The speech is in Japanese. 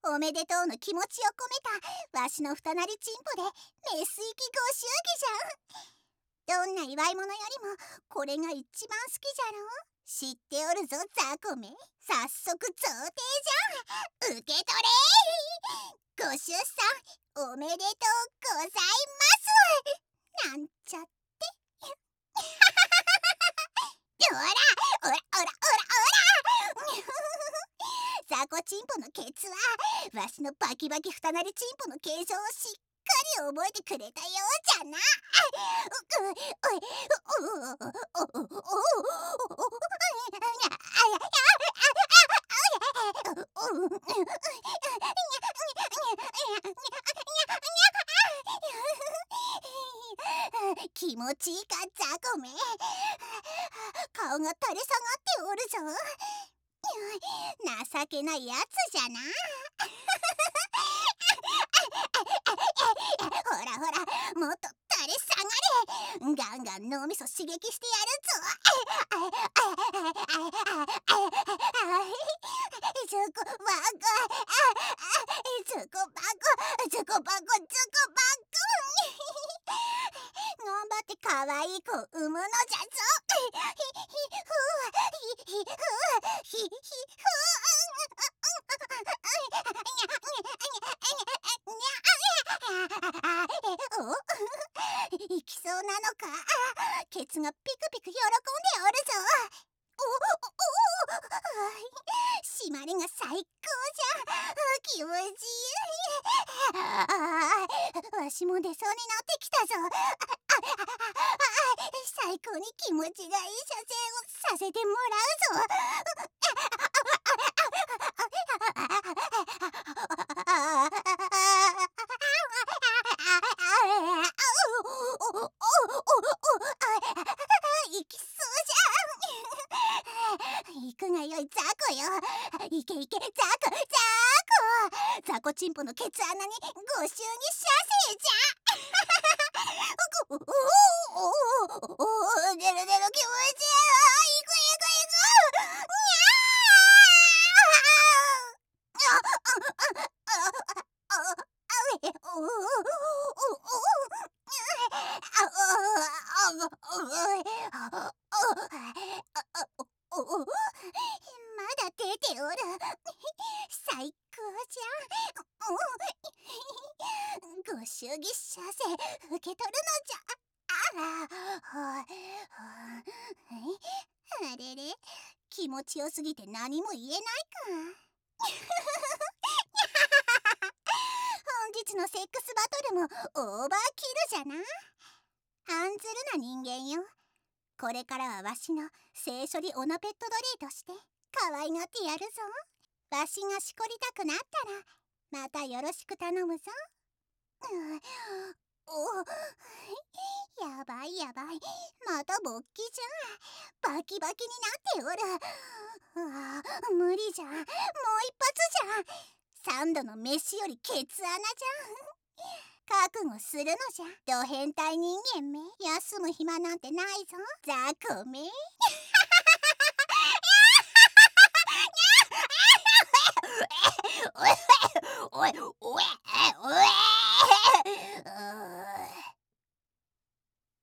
おめでとうの気持ちを込めたわしの二なりチンポでメス行きご祝儀じゃん。どんな祝い物よりもこれが一番好きじゃろ。知っておるぞザコめ。早速贈呈じゃん。受け取れ。ご出産おめでとうございます。なんちゃっておらおらおらおらおらザコチンポのケツはわしのバキバキ二なりチンポの形状をしっかり覚えてくれたようじゃな。気持ちいいかザコめ。顔が垂れ下がっておるぞ。情けないやつじゃな。ほらほらもっと垂れ下がれ。ガンガン脳みそ刺激してやるぞ。ズコバコズコバコズコバコズコバコ頑張ってかわいい子を産むのじゃぞ。いきそうなのか。ケツがピクピク喜んでおるぞ。締まりが最高じゃ。気持ちいい。わしも出そうになってきたぞ。最高に気持ちがいい射精をさせてもらうぞ。いきそうじゃん。行くがよいザコよ。いけいけザコザコ。ザコチンポのケツ穴にご祝儀射精じゃ。出る出る気持ちいい。行く行く行く。まだ出ておる。最高じゃん。ご祝儀射精受け取るのじゃ。あれれ気持ちよすぎて何も言えないか。本日のセックスバトルもオーバーキルじゃな。案ずるな人間よ。これからはわしの性処理オナペットドリーとして可愛がってやるぞ。わしがしこりたくなったらまたよろしく頼むぞ。やばいやばい、また勃起じゃん。バキバキになっておる。無理じゃん、もう一発じゃん。3度の飯よりケツ穴じゃん。覚悟するのじゃ、ド変態人間め。休む暇なんてないぞザコめ。おいおい